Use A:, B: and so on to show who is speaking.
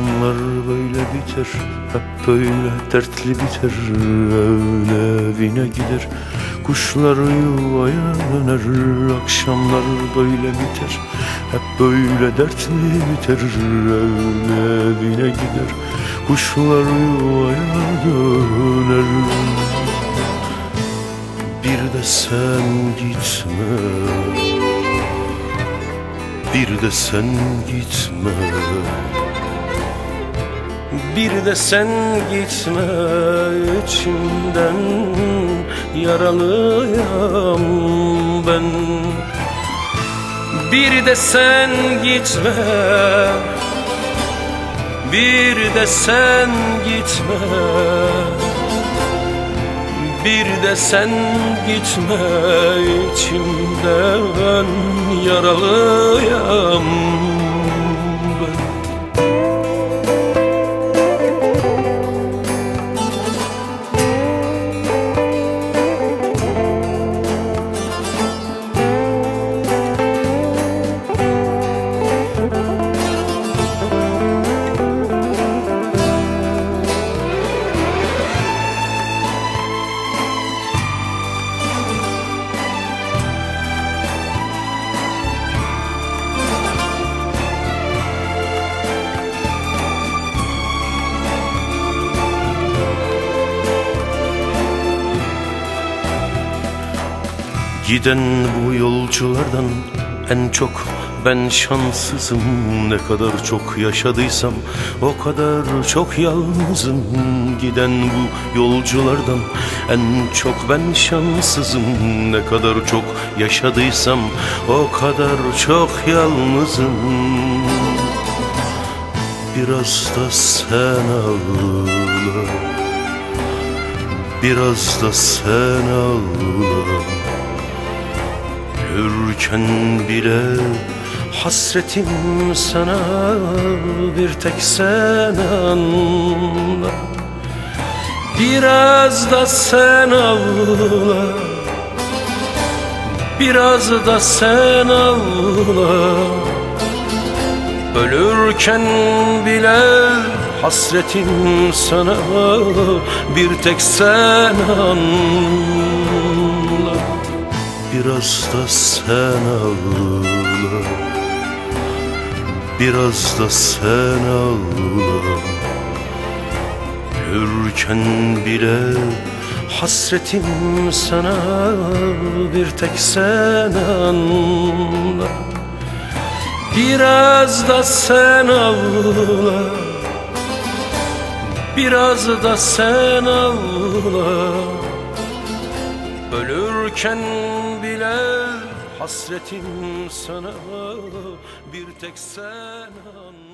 A: Akşamlar böyle biter, hep böyle dertli biter. Öyle evine gider, kuşlar yuvaya döner. Akşamlar böyle biter, hep böyle dertli biter. Öyle evine gider, kuşlar yuvaya döner. Bir de sen gitme, bir de sen gitme, bir de sen gitme. İçimden yaralıyam ben. Bir de sen gitme, bir de sen gitme, bir de sen gitme. İçimden yaralıyam ben. Giden bu yolculardan en çok ben şanssızım. Ne kadar çok yaşadıysam o kadar çok yalnızım. Giden bu yolculardan en çok ben şanssızım. Ne kadar çok yaşadıysam o kadar çok yalnızım. Biraz da sen ağla, biraz da sen ağla. Ölürken bile hasretim sana, bir tek sen anla. Biraz da sen ağla, biraz da sen ağla. Ölürken bile hasretim sana, bir tek sen anla. Biraz da sen ağla, biraz da sen ağla. Ölürken bile hasretim sana, bir tek sen anla. Biraz da sen ağla, biraz da sen ağla. Ölürken bile hasretim sana, bir tek sen anla.